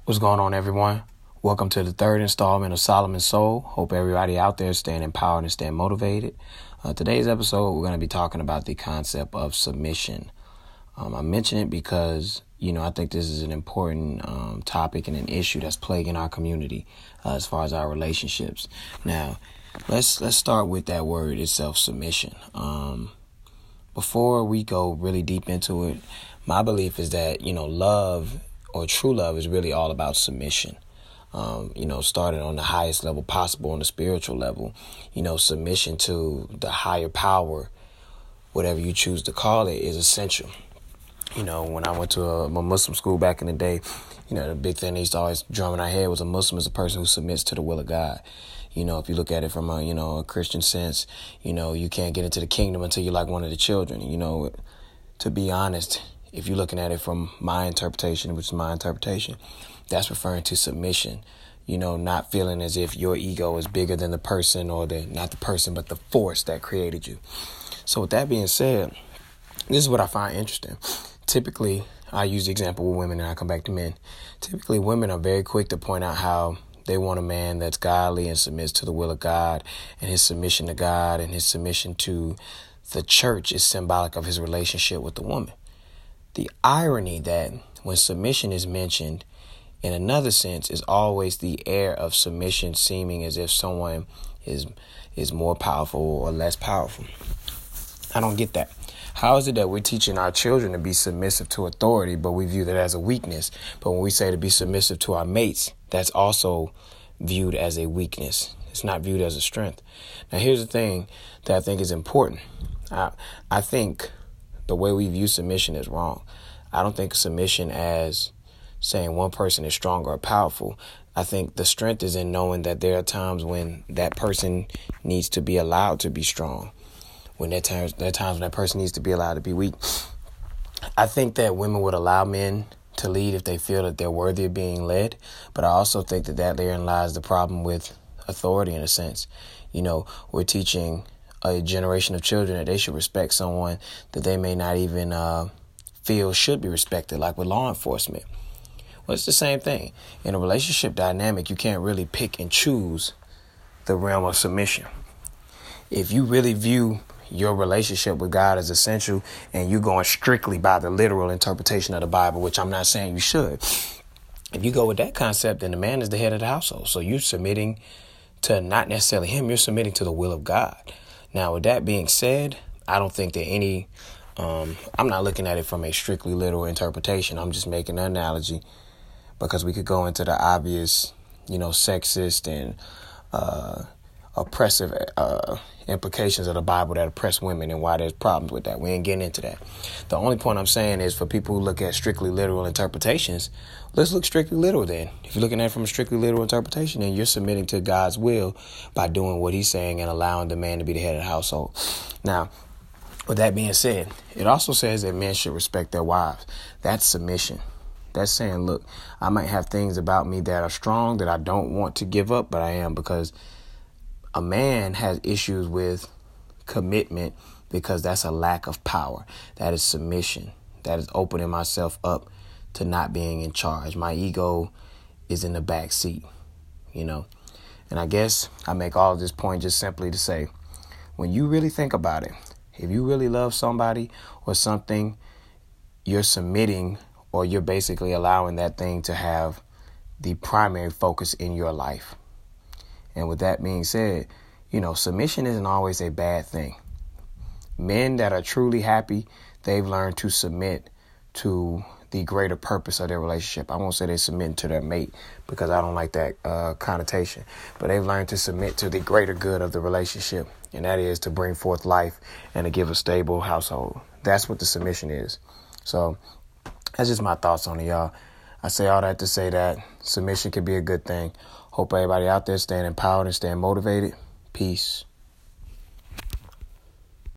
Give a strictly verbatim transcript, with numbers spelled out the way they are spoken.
What's going on, everyone? Welcome to the third installment of Solomon's Soul. Hope everybody out there is staying empowered and staying motivated. Uh, today's episode, we're going to be talking about the concept of submission. Um, I mention it because, you know, I think this is an important um, topic and an issue that's plaguing our community uh, as far as our relationships. Now, let's let's start with that word itself, submission. Um, before we go really deep into it, my belief is that, you know, love or true love is really all about submission. Um, you know, starting on the highest level possible, on the spiritual level, you know, submission to the higher power, whatever you choose to call it, is essential. You know, when I went to a, a Muslim school back in the day, you know, the big thing they used to always drum in our head was a Muslim is a person who submits to the will of God. You know, if you look at it from a, you know, a Christian sense, you know, you can't get into the kingdom until you're like one of the children. You know, to be honest, if you're looking at it from my interpretation, which is my interpretation, that's referring to submission. You know, not feeling as if your ego is bigger than the person or the not the person, but the force that created you. So with that being said, this is what I find interesting. Typically, I use the example with women and I come back to men. Typically, women are very quick to point out how they want a man that's godly and submits to the will of God, and his submission to God and his submission to the church is symbolic of his relationship with the woman. The irony that when submission is mentioned in another sense is always the air of submission seeming as if someone is is more powerful or less powerful. I don't get that. How is it that we're teaching our children to be submissive to authority, but we view that as a weakness? But when we say to be submissive to our mates, that's also viewed as a weakness. It's not viewed as a strength. Now, here's the thing that I think is important. I, I think the way we view submission is wrong. I don't think submission as saying one person is strong or powerful. I think the strength is in knowing that there are times when that person needs to be allowed to be strong. When there are times, there are times when that person needs to be allowed to be weak. I think that women would allow men to lead if they feel that they're worthy of being led. But I also think that, that therein lies the problem with authority in a sense. You know, we're teaching a generation of children that they should respect someone that they may not even uh, feel should be respected, like with law enforcement. Well, it's the same thing. In a relationship dynamic, you can't really pick and choose the realm of submission. If you really view your relationship with God as essential and you're going strictly by the literal interpretation of the Bible, which I'm not saying you should, if you go with that concept, then the man is the head of the household. So you're submitting to not necessarily him, you're submitting to the will of God. Now, with that being said, I don't think that any, um, I'm not looking at it from a strictly literal interpretation. I'm just making an analogy because we could go into the obvious, you know, sexist and uh, oppressive uh, implications of the Bible that oppress women and why there's problems with that. We ain't getting into that. The only point I'm saying is for people who look at strictly literal interpretations, let's look strictly literal then. If you're looking at it from a strictly literal interpretation, then you're submitting to God's will by doing what he's saying and allowing the man to be the head of the household. Now, with that being said, it also says that men should respect their wives. That's submission. That's saying, look, I might have things about me that are strong that I don't want to give up, but I am, because a man has issues with commitment because that's a lack of power. That is submission. That is opening myself up to not being in charge. My ego is in the back seat, you know. And I guess I make all of this point just simply to say, when you really think about it, if you really love somebody or something, you're submitting, or you're basically allowing that thing to have the primary focus in your life. And with that being said, you know, submission isn't always a bad thing. Men that are truly happy, they've learned to submit to the greater purpose of their relationship. I won't say they submit to their mate because I don't like that uh, connotation, but they've learned to submit to the greater good of the relationship, and that is to bring forth life and to give a stable household. That's what the submission is. So that's just my thoughts on it, y'all. I say all that to say that submission can be a good thing. Hope everybody out there staying empowered and staying motivated. Peace.